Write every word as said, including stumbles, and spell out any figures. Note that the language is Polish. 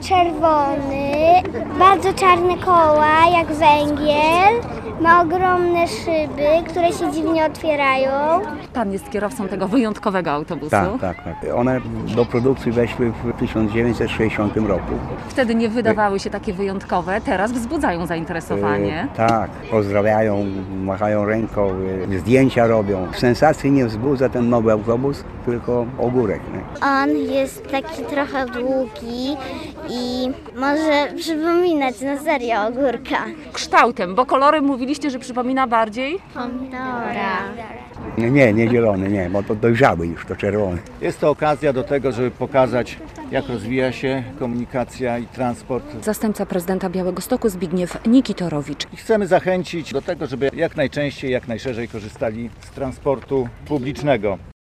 czerwony, bardzo czarne koła jak węgiel, ma ogromne szyby, które się dziwnie otwierają. Pan jest kierowcą tego wyjątkowego autobusu. Tak, tak, tak. One do produkcji weszły w tysiąc dziewięćset sześćdziesiątym roku. Wtedy nie wydawały się takie wyjątkowe, teraz wzbudzają zainteresowanie. E, tak, pozdrawiają, machają ręką, e, zdjęcia robią. Sensacji nie wzbudza ten nowy autobus, tylko ogórek. Nie? On jest taki trochę długi i może przypominać na serio ogórka. Kształtem, bo kolory mówiliście, że przypomina bardziej? Pomidora. Nie, nie zielony, nie, bo to dojrzały już, to czerwony. Jest to okazja do tego, żeby pokazać, jak rozwija się komunikacja i transport. Zastępca prezydenta Białegostoku Zbigniew Nikitorowicz. I chcemy zachęcić do tego, żeby jak najczęściej, jak najszerzej korzystali z transportu publicznego.